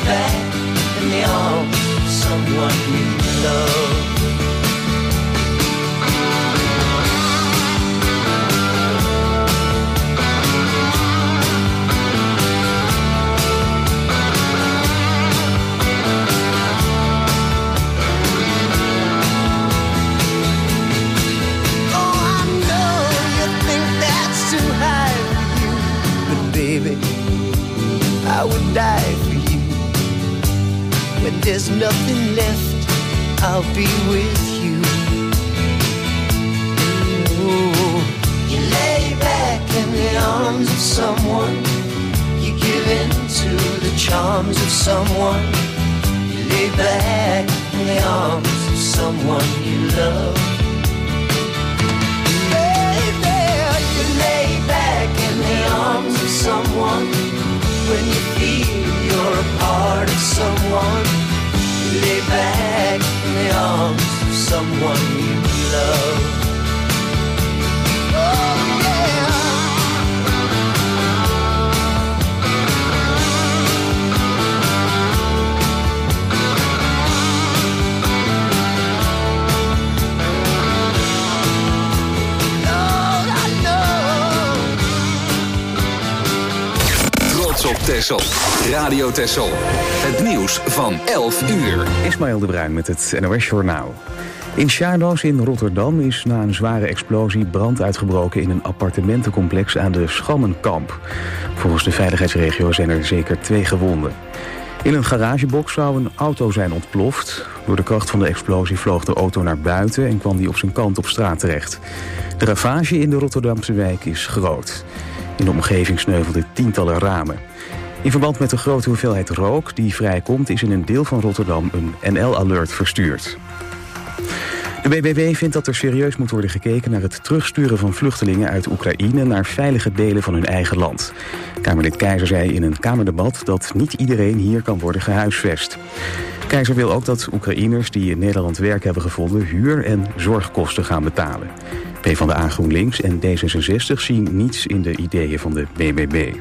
back in the arms of someone you love. I would die for you. When there's nothing left, I'll be with you. Ooh. You lay back in the arms of someone. You give in to the charms of someone. You lay back in the arms of someone you love. Baby, you lay back in the arms of someone. When you feel you're a part of someone, you lay back in the arms of someone you love. Oh yeah. Lord, I know. Trots op Texel. Radio Texel. Het nieuws van 11 uur. Ismaël de Bruin met het NOS Journaal. In Sjaardoos in Rotterdam is na een zware explosie brand uitgebroken in een appartementencomplex aan de Schammenkamp. Volgens de veiligheidsregio zijn er zeker 2 gewonden. In een garagebox zou een auto zijn ontploft. Door de kracht van de explosie vloog de auto naar buiten en kwam die op zijn kant op straat terecht. De ravage in de Rotterdamse wijk is groot. In de omgeving sneuvelden tientallen ramen. In verband met de grote hoeveelheid rook die vrijkomt is in een deel van Rotterdam een NL-alert verstuurd. De BBB vindt dat er serieus moet worden gekeken naar het terugsturen van vluchtelingen uit Oekraïne naar veilige delen van hun eigen land. Kamerlid Keizer zei in een Kamerdebat dat niet iedereen hier kan worden gehuisvest. Keizer wil ook dat Oekraïners die in Nederland werk hebben gevonden huur- en zorgkosten gaan betalen. PvdA, GroenLinks en D66 zien niets in de ideeën van de BBB.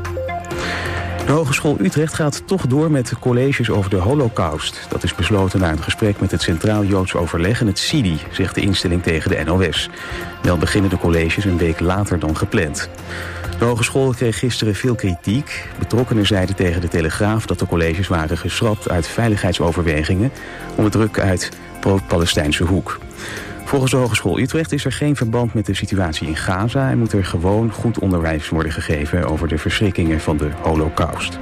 De Hogeschool Utrecht gaat toch door met colleges over de Holocaust. Dat is besloten na een gesprek met het Centraal Joods Overleg en het CIDI, zegt de instelling tegen de NOS. Wel beginnen de colleges een week later dan gepland. De hogeschool kreeg gisteren veel kritiek. Betrokkenen zeiden tegen de Telegraaf dat de colleges waren geschrapt uit veiligheidsoverwegingen onder druk uit pro-Palestijnse hoek. Volgens de Hogeschool Utrecht is er geen verband met de situatie in Gaza en moet er gewoon goed onderwijs worden gegeven over de verschrikkingen van de Holocaust.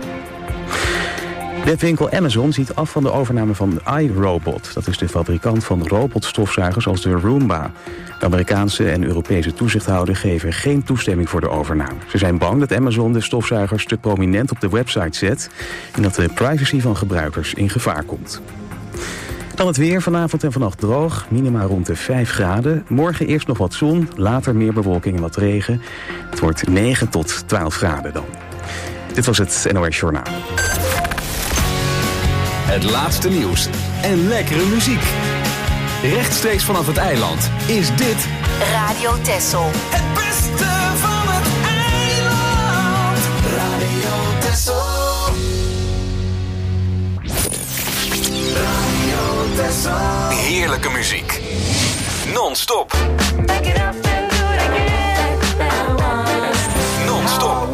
Webwinkel Amazon ziet af van de overname van iRobot. Dat is de fabrikant van robotstofzuigers als de Roomba. De Amerikaanse en Europese toezichthouder geven geen toestemming voor de overname. Ze zijn bang dat Amazon de stofzuigers te prominent op de website zet en dat de privacy van gebruikers in gevaar komt. Dan het weer, vanavond en vannacht droog, minima rond de 5 graden. Morgen eerst nog wat zon, later meer bewolking en wat regen. Het wordt 9 tot 12 graden dan. Dit was het NOS Journaal. Het laatste nieuws en lekkere muziek. Rechtstreeks vanaf het eiland is dit Radio Texel. Het beste van het eiland. Radio Texel. Radio Texel. heerlijke muziek. Non-stop. Non-stop.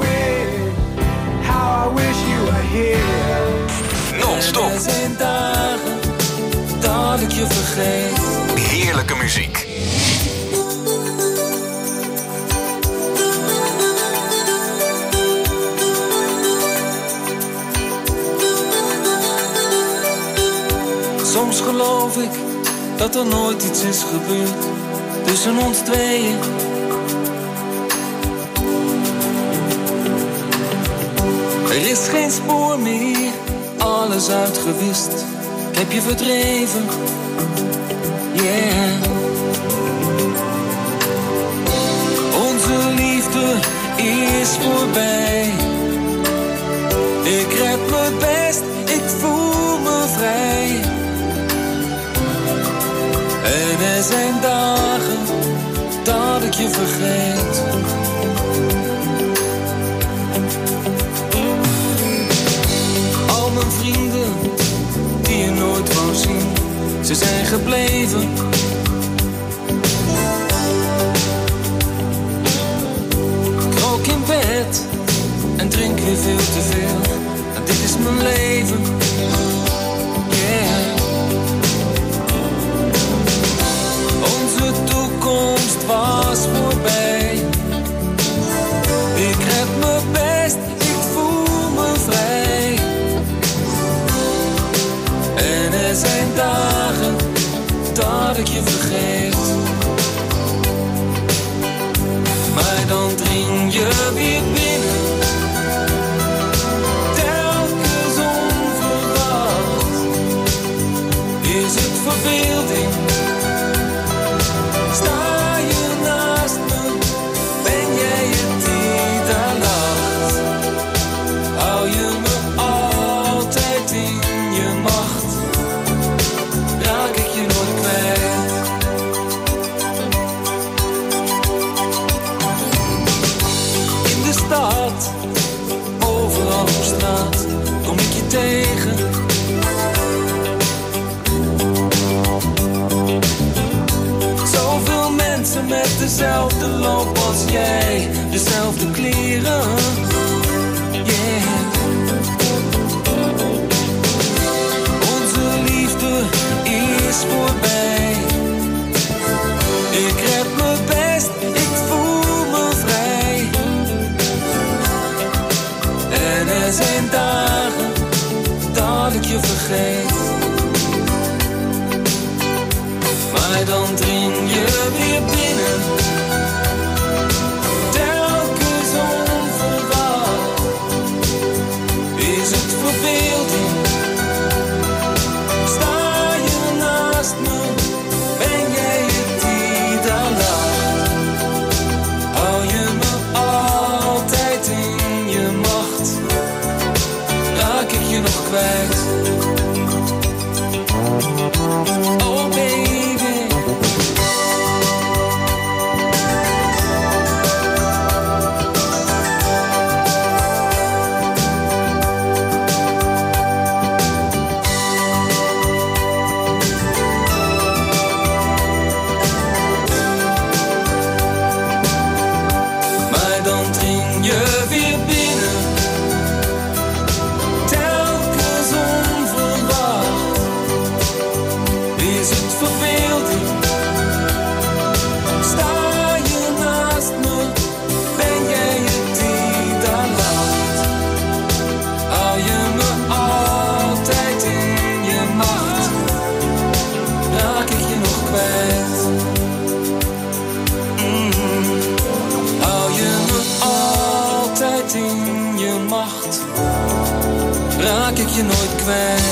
Non-stop. Er zijn dagen dat ik je vergeet. Heerlijke muziek. Soms geloof ik dat er nooit iets is gebeurd tussen ons tweeën. Er is geen spoor meer, alles uitgewist. Ik heb je verdreven, yeah. Onze liefde is voorbij. Ik red me best, ik voel me vrij. En er zijn dagen dat ik je vergeet. Al mijn vrienden gebleven. Ik rook in bed en drink weer veel te veel. En dit is mijn leven. Yeah. Onze toekomst was voorbij. Ik heb mijn best, ik voel me vrij. En er zijn dagen dat ik je vergeet. Maar dan dring je weer binnen. Telkens onverwacht. Is het verbeelding? Sta je naast me? Ben jij het die daar lacht? Hou je me altijd in je macht? Raak ik je nooit kwijt? In de stad, overal op straat, kom ik je tegen. Zoveel mensen met dezelfde loop als jij, dezelfde kleren. Yeah. Onze liefde is voorbij. Ik red mijn best, ik voel me vrij. En er zijn dagen dat ik je vergeet. Maar dan dring je weer binnen. Telkens onverwacht. Is het verbeelding? Sta je naast me? Ben jij het die daar lacht? Hou je me altijd in je macht? Raak ik je nog kwijt? Oh baby. Raak ik je nooit kwijt.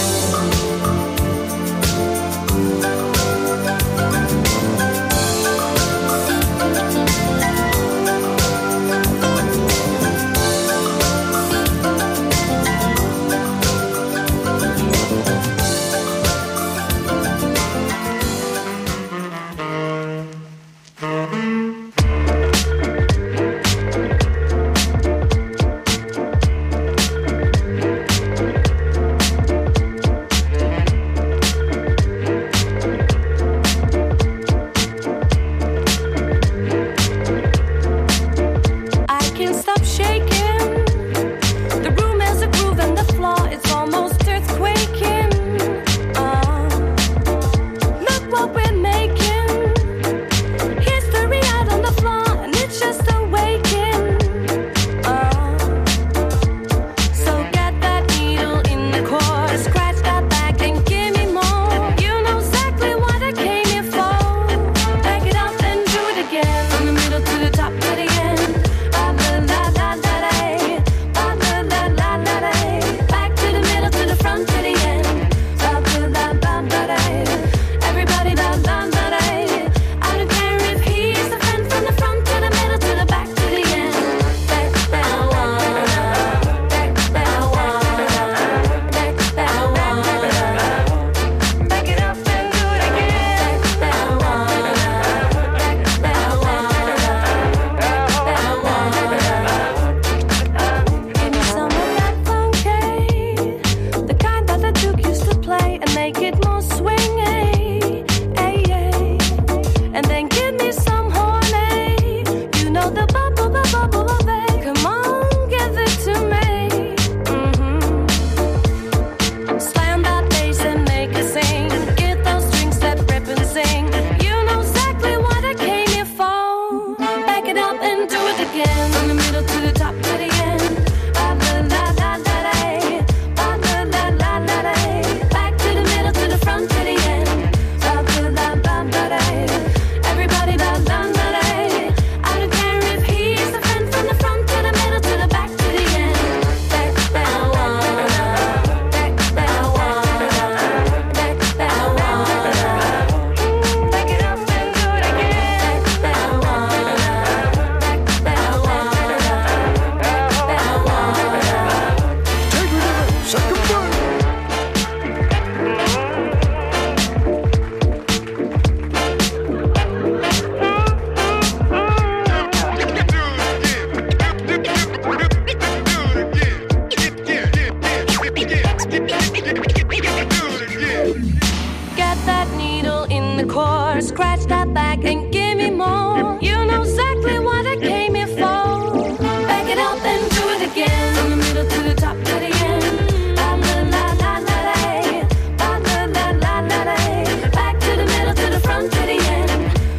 scratch that back and give me more. You know exactly what I came here for. Back it up and do it again. From the middle to the top to the end. Back to the middle to the front to the end.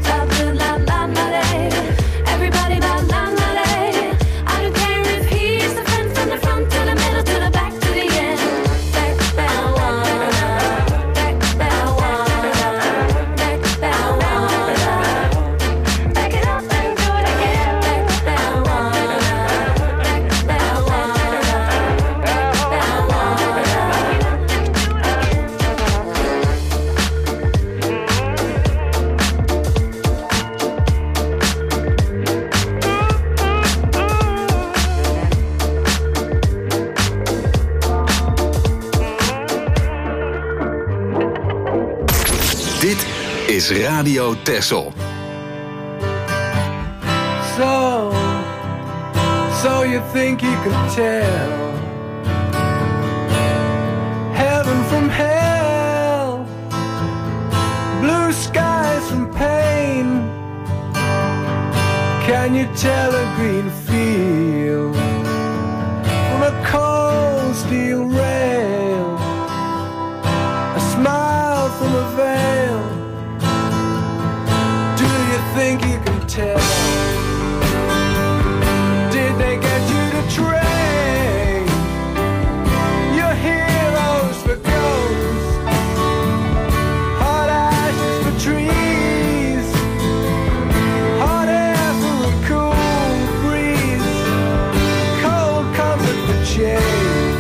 Everybody I don't care if he's the friend from the front to the middle to the back to the end. Back it up and do it again. Dit is Radio Texel. So you think you could tell heaven from hell, blue skies from pain? Can you tell a green field from a cold steel rail, a smile from a veil? Do you think you can tell? Did they get you to train your heroes for ghosts, hot ashes for trees, hot air for a cool breeze, cold comfort for change?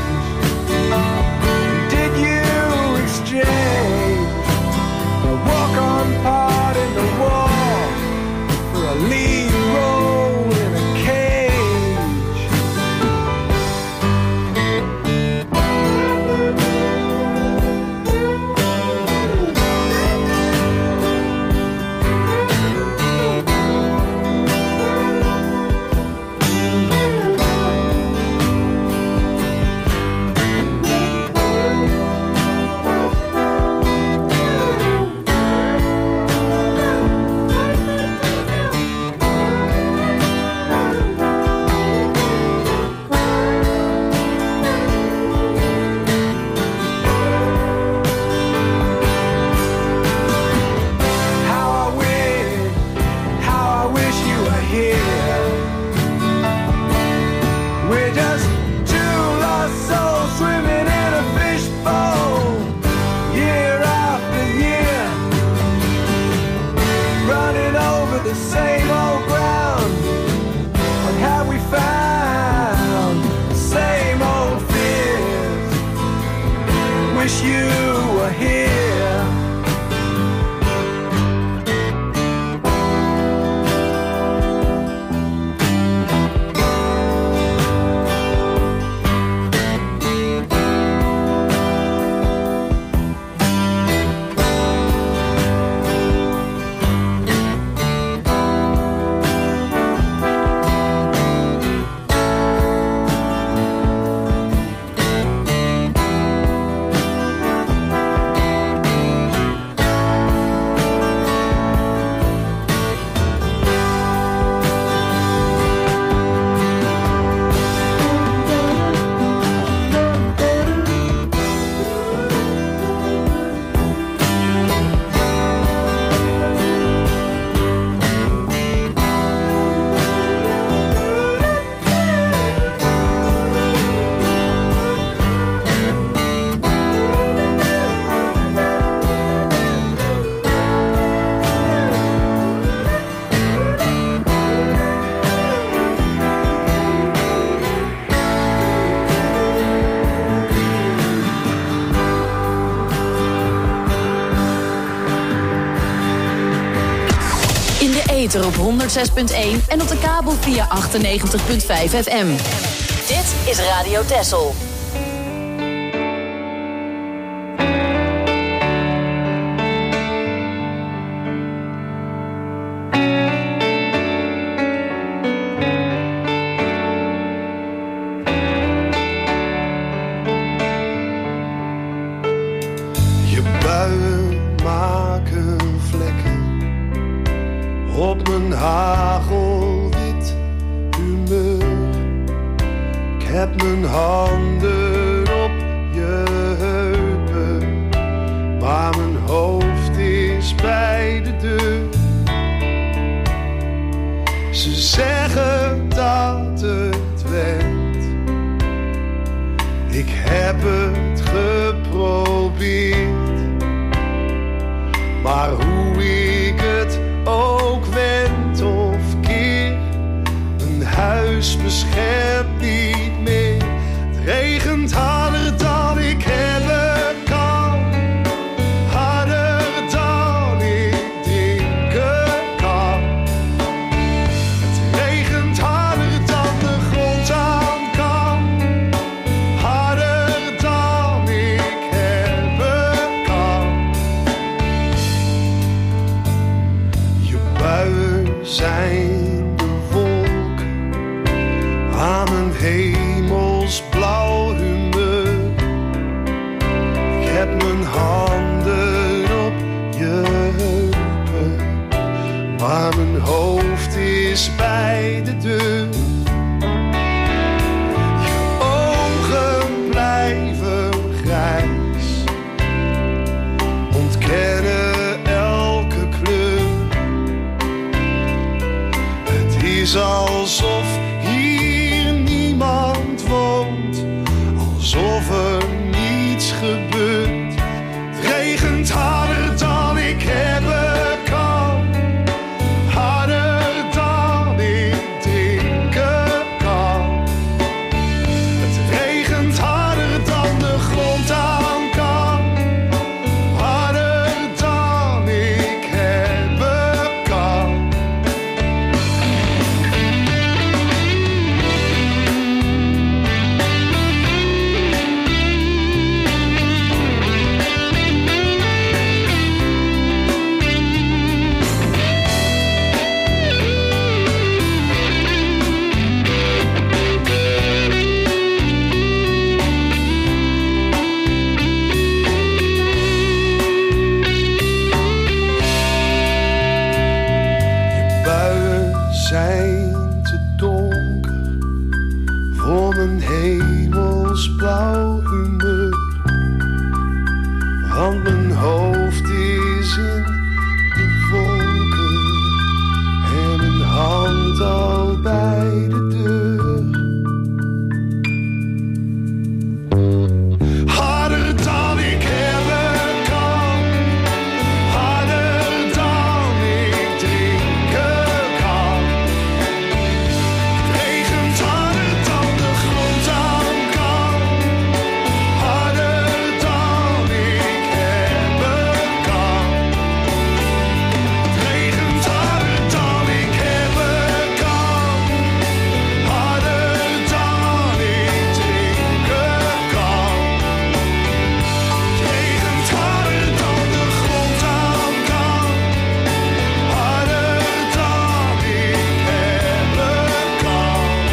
Did you exchange a walk-on part in the wall for a lead role in a cage? How I wish you were here. We're just two lost souls swimming in a fishbowl, year after year, running over the same old ground. What have we found? The same old fears. Wish you were here. Op 106.1 en op de kabel via 98.5 FM. Dit is Radio Texel. Je buien maken vlekken op mijn hagelwit humeur. Ik heb mijn handen op je heupen, maar mijn hoofd is bij de deur. Ze zeggen dat het went, ik heb het geprobeerd. Maar hoe ik het ook wend of keer, een huis beschermt niet meer. Het regent harder dan ik hebben kan, harder dan ik drinken kan. Het regent harder dan de grond aan kan, harder dan ik hebben kan. Je buien zijn de wolken aan mijn hemelsblauw humeur. Ik heb mijn handen op je heupen, maar mijn hoofd is bij de deur. Je ogen blijven grijs, ontkennen elke kleur. Het is alsof hier niemand woont, alsof er niets gebeurt. Het regent harder dan ik hebben kan, harder dan ik drinken kan. Het regent harder dan de grond aan kan, harder dan ik hebben kan. Je buien zijn te donker voor mijn hemelsblauw humeur. Want mijn hoofd is in de wolken en mijn hand al bij de deur. Harder dan ik hebben kan, harder dan ik drinken kan. Het regent harder dan de grond aan kan, harder dan ik hebben kan. Het regent harder dan ik hebben kan, harder dan ik drinken kan. Het regent harder dan de grond aan kan, harder dan ik hebben kan.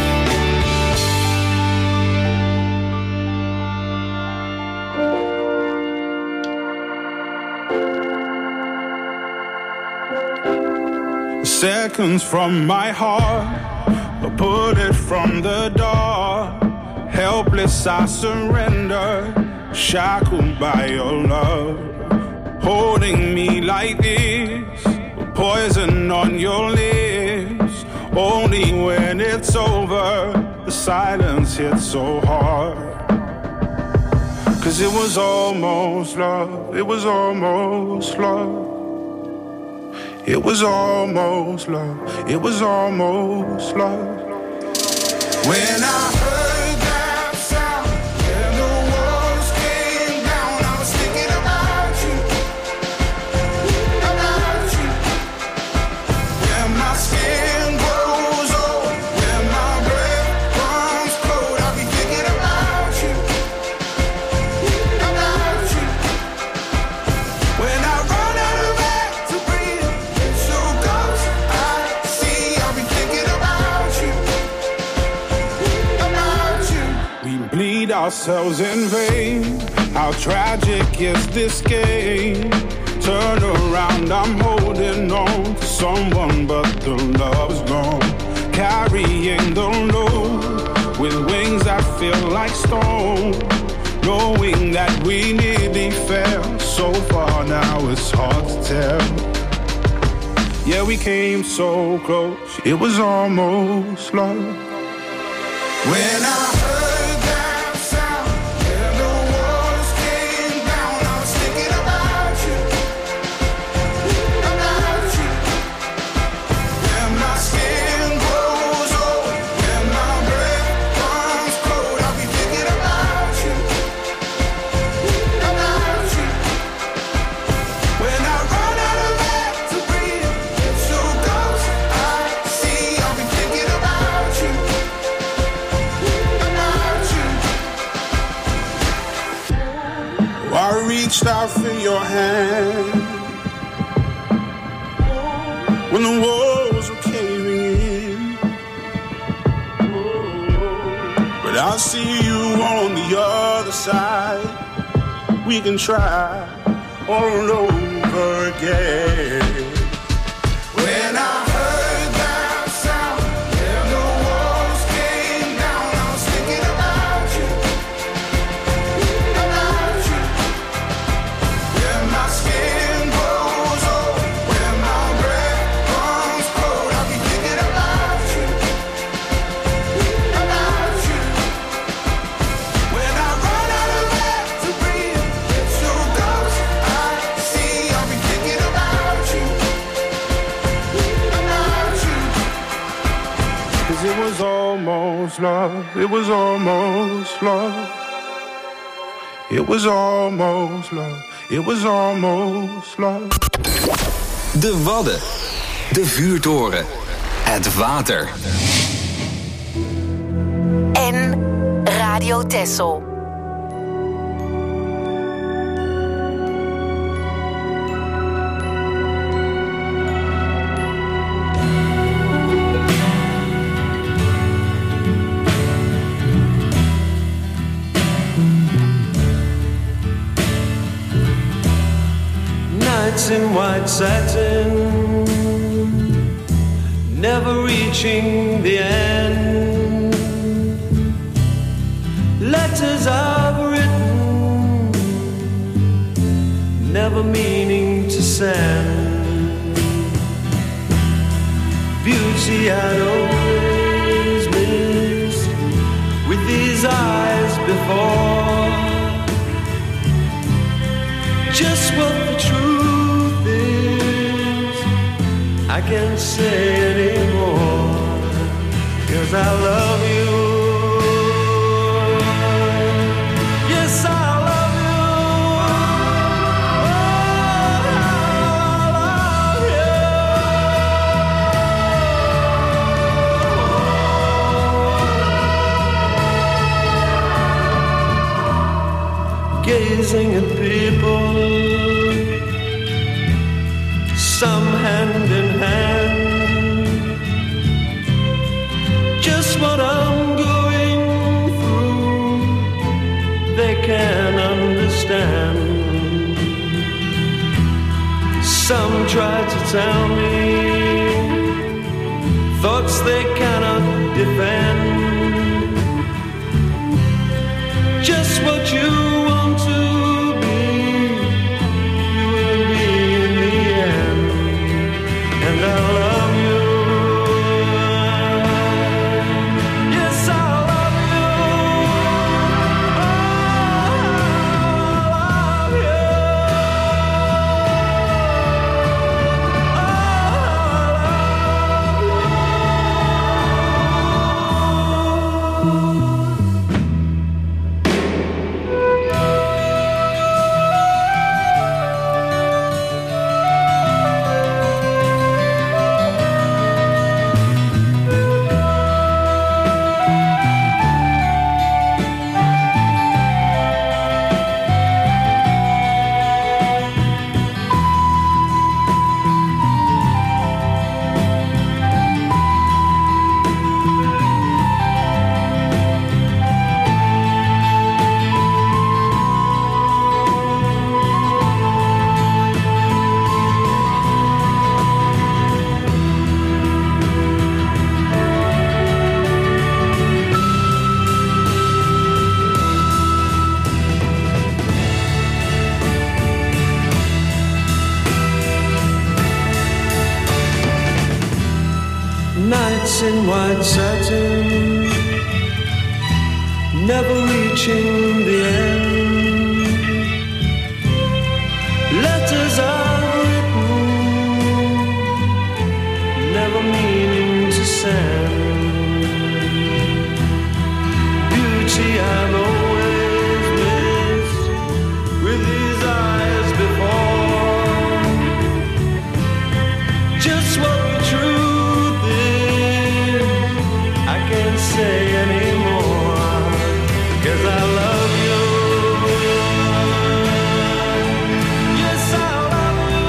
Seconds from my heart, a bullet from the dark. Helpless I surrender, shackled by your love. Holding me like this, poison on your lips. Only when it's over, the silence hits so hard. 'Cause it was almost love, it was almost love. It was almost love, it was almost love. When I heard that sound and the walls came down, I was thinking about you, about you. When my skin grows old, when my breath comes cold, I'll be thinking about you, about you. When I run out of air to breathe, so close I see, I'll be thinking about you, about you. We bleed ourselves in vain. How tragic is this game? Turn around, I'm holding on to someone, but the love is gone. Carrying the load with wings that feel like stone. Knowing that we nearly fell so far, now it's hard to tell. Yeah, we came so close, it was almost love. When I heard that sound and the walls came down, I was thinking about you, about you. When my skin grows old, when my breath comes cold, I'll be thinking about you, about you. When I run out of air to breathe, it's so close I see, I'll be thinking about you. I reached out for your hand when the walls were caving in, but I see you on the other side. We can try all over again. When I heard that sound and the walls came down, I was thinking about you, about you. When my skin grows old, when my breath comes cold, I'll be thinking about you, about you. When I run out of air to breathe, it's so close I see, I'll be thinking about you, about you. 'Cause it was almost love, it was almost love. It was almost love, it was almost love. De Wadden. De vuurtoren. Het water. En Radio Texel. Nights in white satin, never reaching the end. Letters I've written, never meaning to send. Beauty I'd always missed with these eyes before. Just what the truth is, I can't say anymore, 'cause I love you. Yes, I love you. Oh, I love you. Gazing at people, some hand in hand, just what I'm going through, they can understand. Some try to tell me thoughts they cannot defend. Just what you want to be, you will be in the end. And I love you. Yes, I love you. Oh, I love you. Oh, I love you. dress in white satin, never reaching the end. Letters I've written, never meaning to send. Beauty I've always missed with these eyes before. Just what the truth is, I can't say anymore, 'cause I love you. Yes, I love you.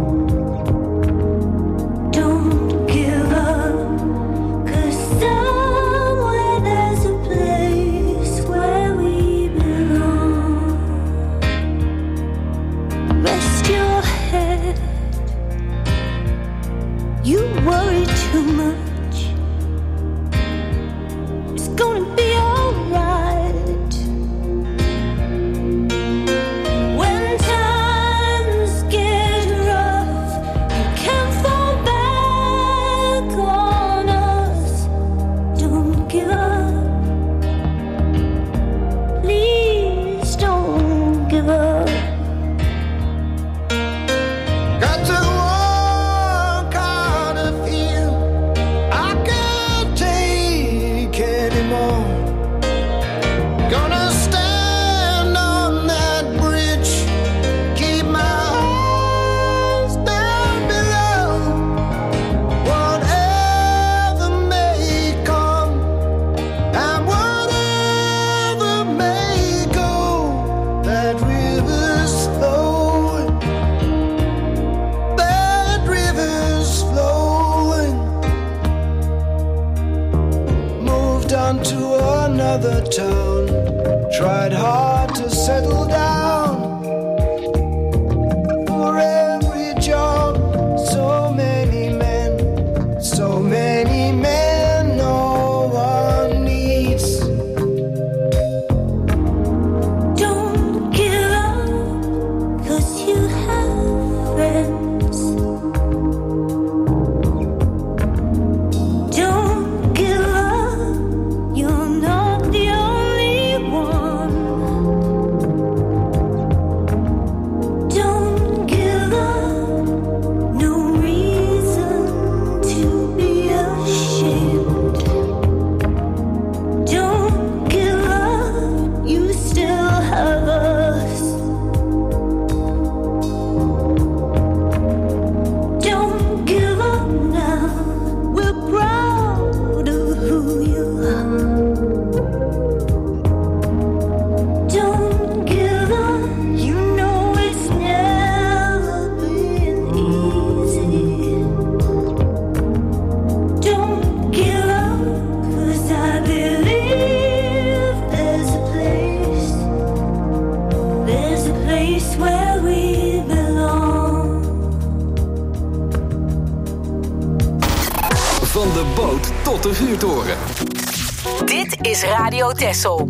Don't give up, 'cause on to another town. Tried hard to settle down. For every job, so many men, no one needs. Don't give up, 'cause you have friends. Don't give up, you're not the only one. Don't give up, no reason to be ashamed. Don't give up, you still have us. Don't give up now, we're proud of who you are. Don't give up, you know it's never been easy. Don't give up, 'cause I believe there's a place where we belong. Van de boot tot de vuurtoren. Dit is Radio Texel.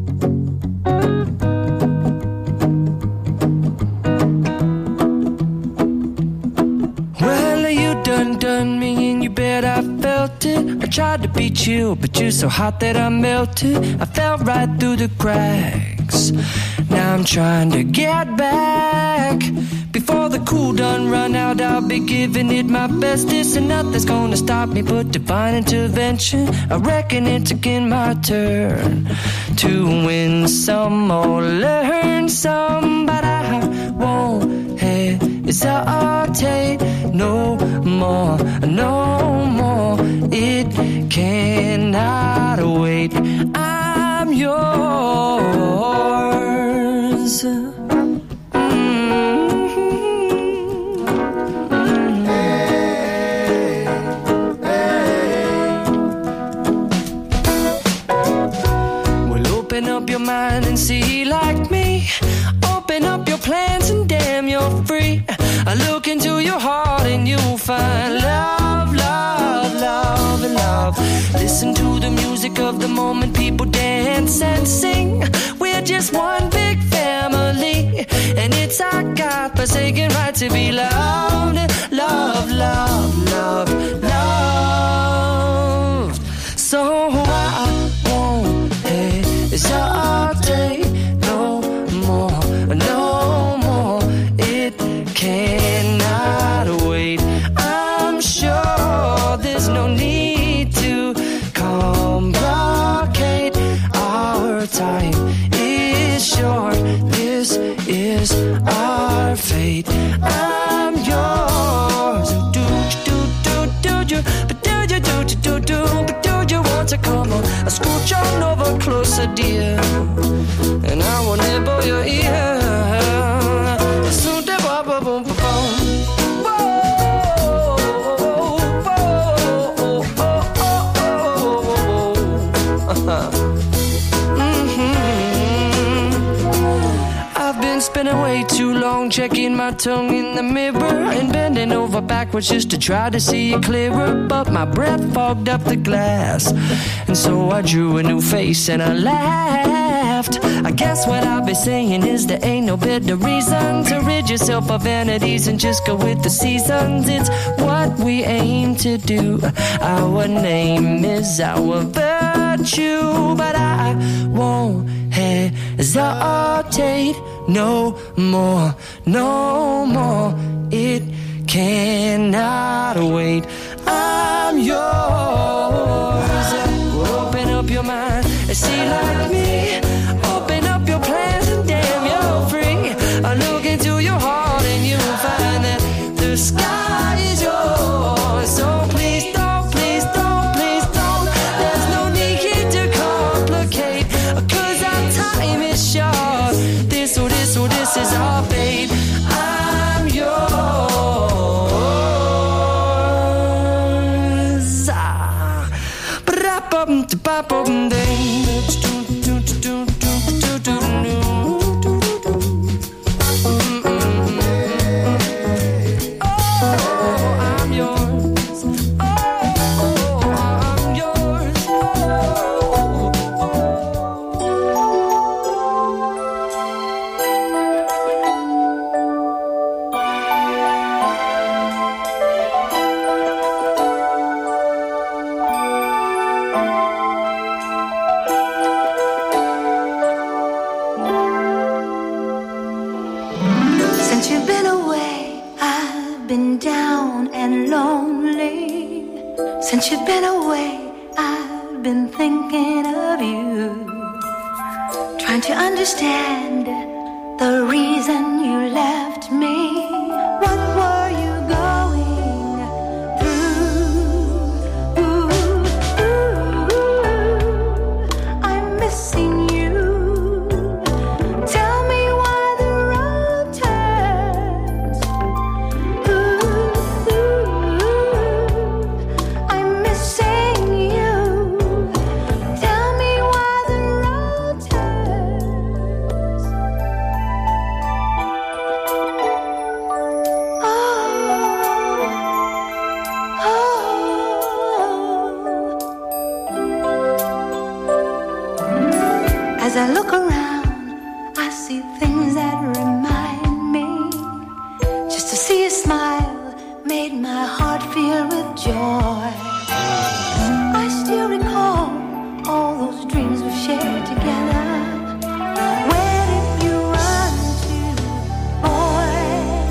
Well, you done me in your bed, I felt it. I tried to be chill, but you're so hot that I melted. I fell right through the cracks. Now I'm trying to get back. Before the cool done run out, I'll be giving it my bestest. And nothing's gonna stop me but divine intervention. I reckon it's again my turn to win some or learn some. But I won't hesitate no more, no more. It cannot wait. I'm yours. Open up your mind and see like me. Open up your plans and damn, you're free. I look into your heart and you'll find love, love, love, and love. Listen to the music of the moment, people dance and sing. We're just one big family, and it's our God-forsaken right to be loved, love, love, love, loved. So I won't hesitate no more, no more. It cannot wait. I'm sure there's no need to complicate. Our time is short. This is our fate. I'm yours. Do you, but do you, but do you want to come on? I scooch on over closer, dear, and I will nibble your ear. So da ba ba boom ba boom. I've been spending way too long checking my tongue in the mirror and bending over backwards just to try to see it clearer. But my breath fogged up the glass, and so I drew a new face and I laughed. I guess what I'll be saying is there ain't no better reason to rid yourself of vanities and just go with the seasons. It's what we aim to do. Our name is our virtue, but I won't hesitate no more, no more. It cannot wait. I'm yours. Open up your mind and see like me. Open up your plans and damn, you're free. I look into your heart and you'll find that the sky is yours. So please don't, please don't, please don't. There's no need here to complicate, 'cause our time is short. This is our fate. I'm yours. Since you've been away, I've been thinking of you, trying to understand the reason you left me. What were you going through? I'm missing you. Tell me why the road turns. I'm missing you. Tell me why the road turns. As I look around, I see things that remind me. Just to see a smile made my heart feel with joy. I still recall all those dreams we shared together. Where did you run to, boy?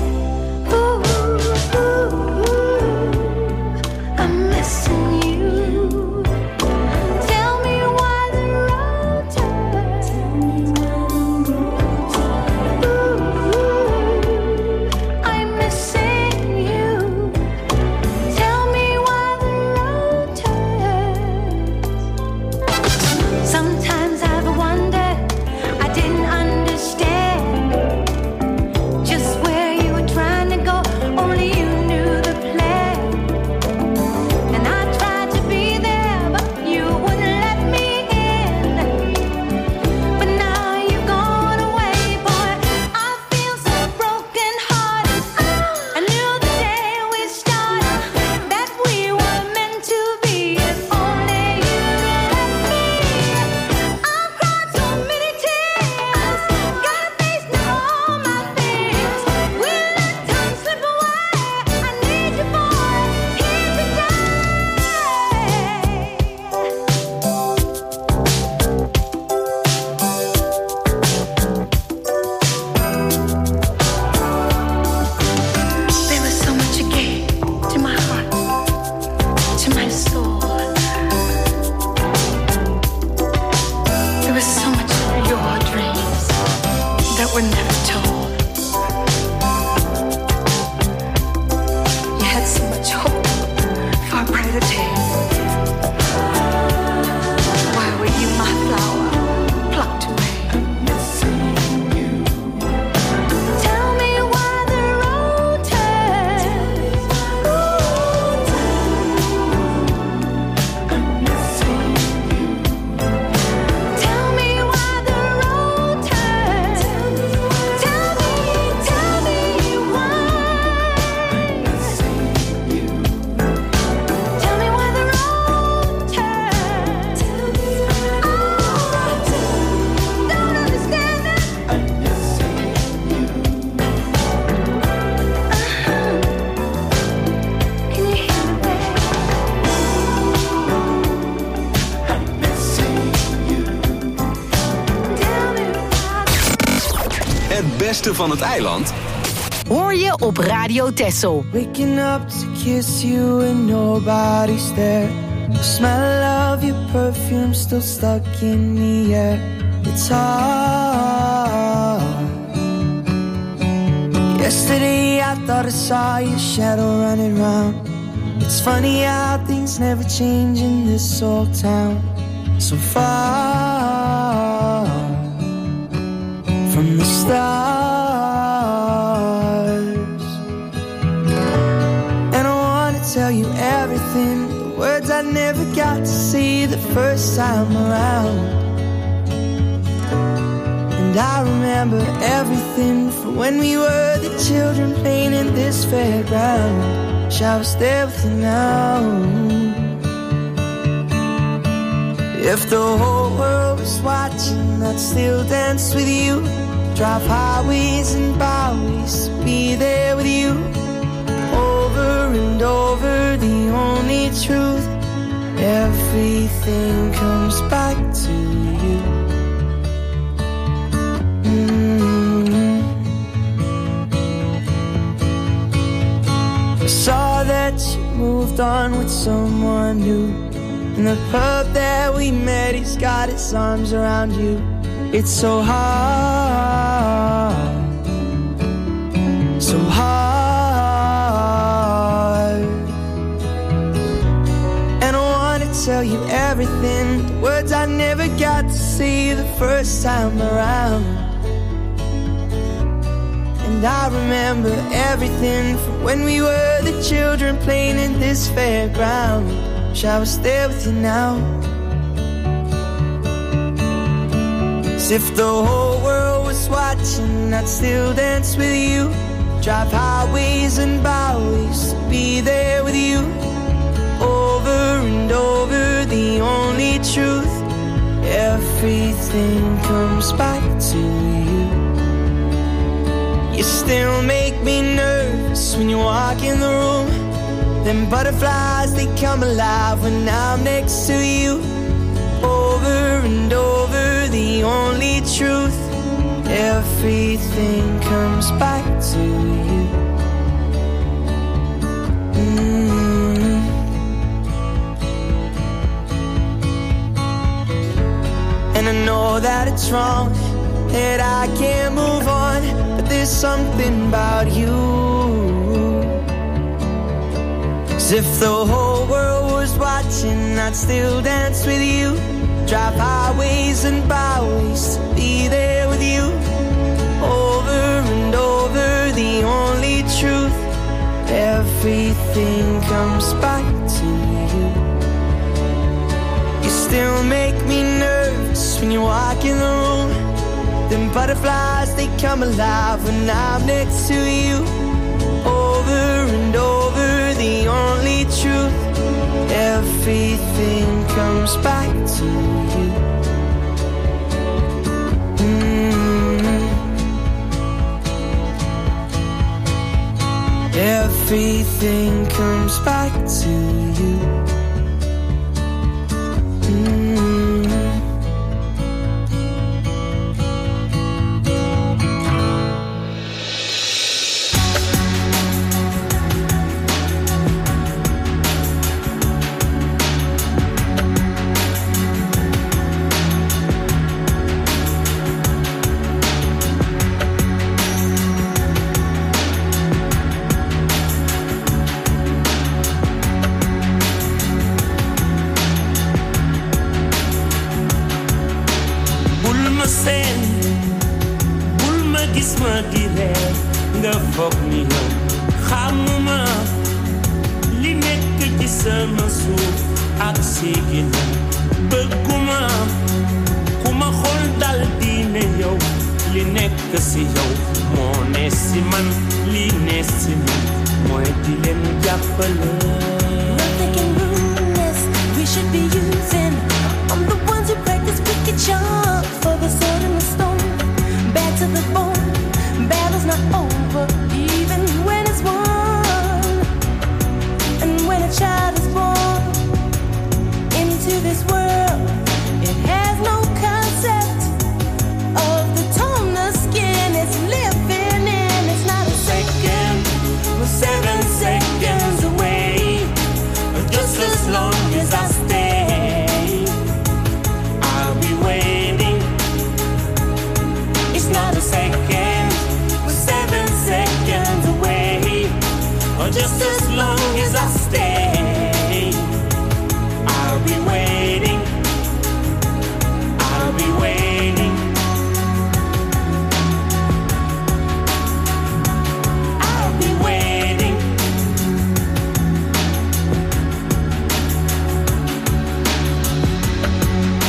I'm missing you. Tell me why the road turns. I'm missing you. Tell me why the road turns. Sometimes I've wondered, I didn't understand just where you were trying to go. Only you knew the plan. And I tried to be there, but you wouldn't let me in. But now you've gone away, boy. I feel so broken hearted. I knew the day we started that we were meant to be. If only you'd let me. I've cried so many tears, got a face now all my fears. We let time slip away. I need you, boy, here today. There was so much you gave to my heart, to my soul. There was so much of your dreams that were never told. You had so much hope for a brighter day. Why were you my flower plucked away? Tell me why the road turns. Tell me why the road turns. Tell me why. Tell me why the road turns. Don't understand it. Can you hear me, babe? Tell me why. Het beste van het eiland Hoor je op Radio Texel. Waking up to kiss you and nobody's there. The smell of your perfume still stuck in the air. It's hard. Yesterday I thought I saw your shadow running round. It's funny how things never change in this old town. So far from the stars. And I wanna tell you everything, the words I never never got to see the first time around. And I remember everything from when we were the children playing in this fairground. Wish I was there with you now. If the whole world was watching, I'd still dance with you. Drive highways and byways, be there with you. Over and over, the only truth. Everything comes back to you. I saw that you moved on with someone new. In the pub that we met, he's got his arms around you. It's so hard, so hard. And I wanna tell you everything, the words I never got to say the first time around. And I remember everything from when we were the children playing in this fairground. Wish I was there with you now. As if the whole world was watching, I'd still dance with you. Drive highways and byways, be there with you. Over and over, the only truth. Everything comes back to you. You still make me nervous when you walk in the room. Them butterflies, they come alive when I'm next to you. Over and over, the only truth. Everything comes back to you. And I know that it's wrong, that I can't move on, but there's something about you. As if the whole world was watching, I'd still dance with you. Drive highways and byways, be there with you. Over and over, the only truth. Everything comes back to you. You still make me nervous when you walk in the room. Them butterflies, they come alive when I'm next to you. Over and over, the only truth. Everything comes back to you. Everything comes back to you.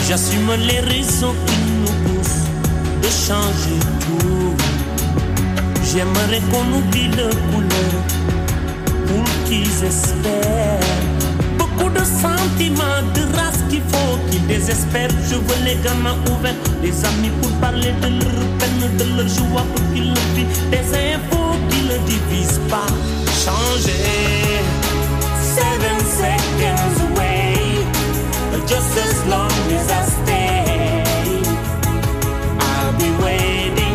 J'assume les raisons qui nous poussent de changer tout. J'aimerais qu'on oublie le couleur pour qu'ils espèrent. Beaucoup de sentiments, de race qu'il faut qu'ils désespèrent. Je veux les gamins ouverts, des amis pour parler de leur peine, de leur joie pour qu'ils le vivent. Des infos qui ne divisent pas. Changer. 7 seconds away, just as long as I stay, I'll be waiting.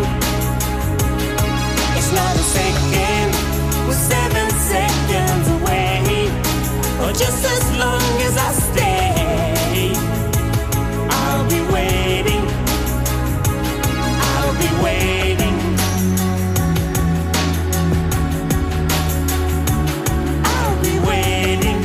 It's not a second, we're 7 seconds away, or just as long as I stay, I'll be waiting. I'll be waiting. I'll be waiting.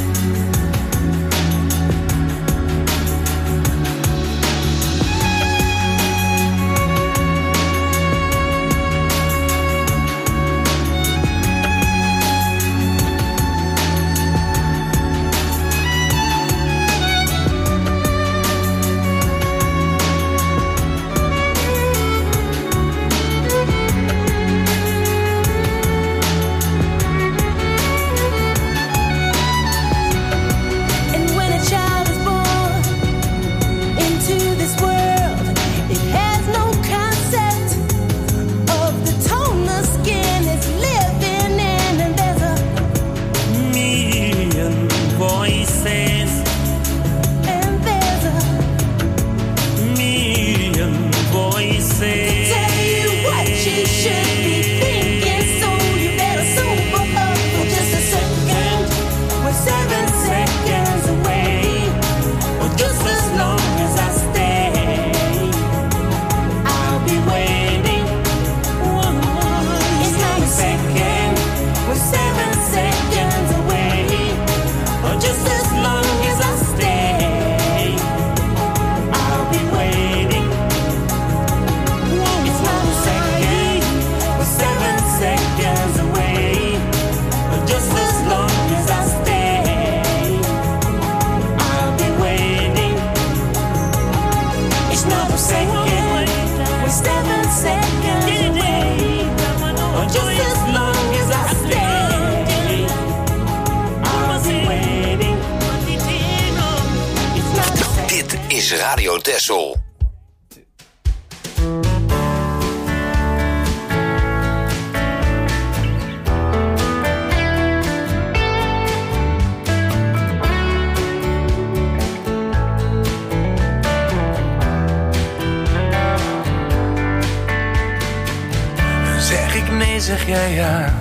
Radio Texel. Zeg ik nee, zeg jij ja.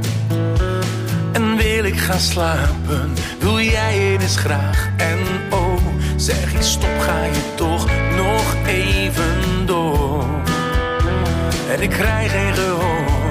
En wil ik gaan slapen, doe jij het eens graag. En oh, zeg ik stop, ga je toch nog even door. En ik krijg geen gehoor.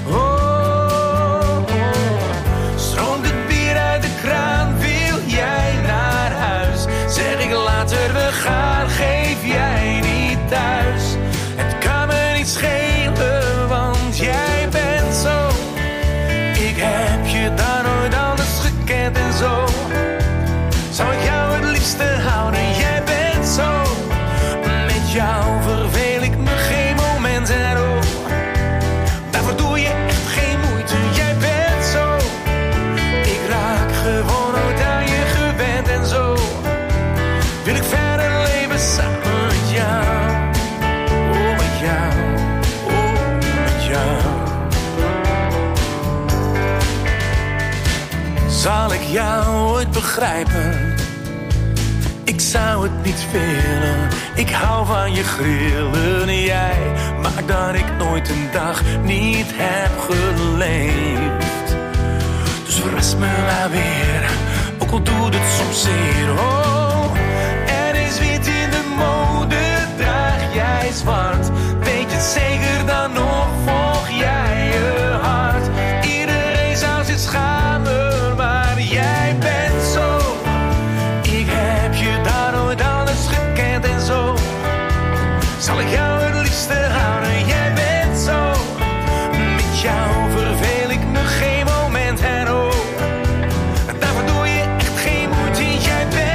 Oh, stroomt het bier uit de kraan, wil jij naar huis? Zeg ik later we gaan, geef jij niet thuis. Het kan me niet schelen, want jij bent zo. Ik heb je daar nooit anders gekend en zo. Zou ik jou het liefste houden, jij bent zo. Met jou verveel ik me geen moment en oh, daarvoor doe je echt geen moeite, jij bent zo. Ik raak gewoon nooit aan je gewend en zo. Wil ik verder leven samen met jou. Oh, met jou, oh, met jou. Zal ik jou ooit begrijpen? Ik zou het niet willen. Ik hou van je grillen. Jij maakt dat ik nooit een dag niet heb geleefd. Dus verras me maar weer, ook al doet het soms zeer. Oh, er is wit in de mode, draag jij zwart. Weet je het zeker, dan nog volg jij je hart. Iedereen zou zich schamen, maar jij bent zo. Ik heb je daar nooit anders gekend en zo. Zal ik jou het liefste houden, jij bent zo. Met jou verveel ik me geen moment en oh, daarvoor doe je echt geen moeite, jij bent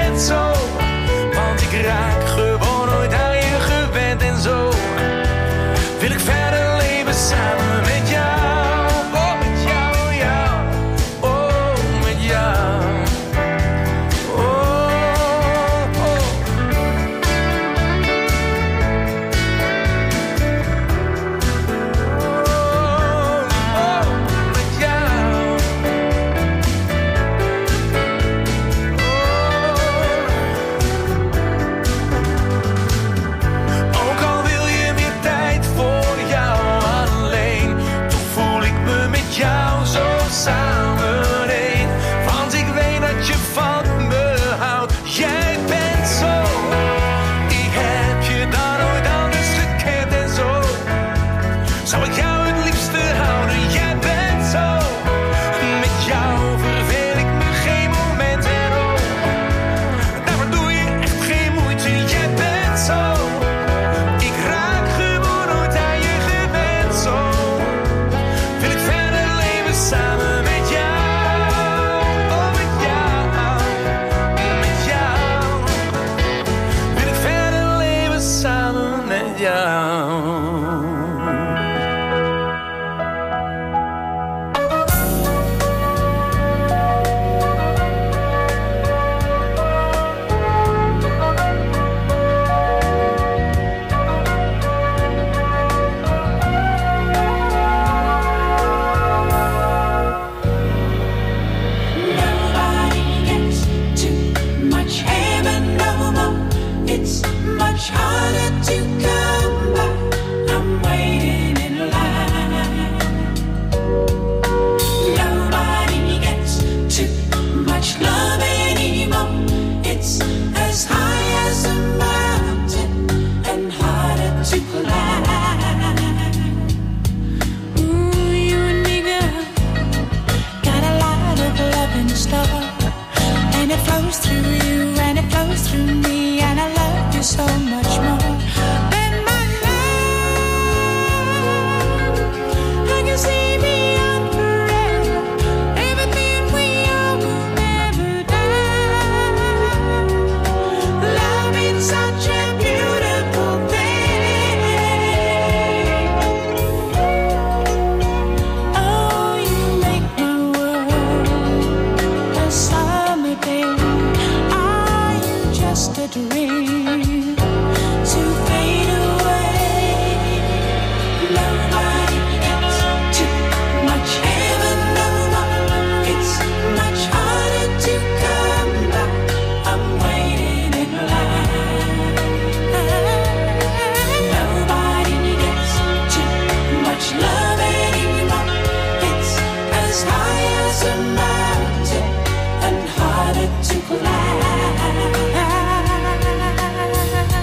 much harder to come by. I'm waiting in line. Nobody gets too much love anymore. It's as high as a mountain and harder to climb. Ooh, you and me, girl, got a lot of love in store, and it flows through you and it flows through me, and I love you so much more than my love. I can see beyond forever, everything we are will never die. Love is such a beautiful thing. Oh, you make my world a summer day. Are you just a dream to fade away? Nobody gets too much heaven no more. It's much harder to come by. I'm waiting in line. Nobody gets too much love anymore. It's as high as a mountain and harder to climb.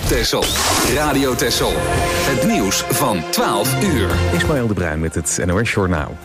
Texel. Radio Texel. Het nieuws van 12 uur. Ismaël de Bruin met het NOS Journaal.